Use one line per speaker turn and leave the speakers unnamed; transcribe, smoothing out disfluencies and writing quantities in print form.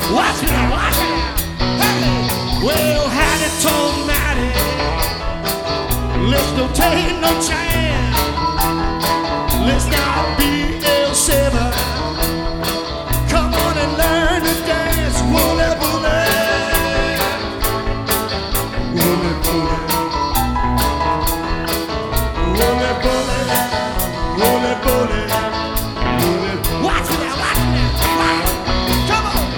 Watch me now, watch me now. Hey. Well, Hattie told Matty, let's don't take no chance. Let's not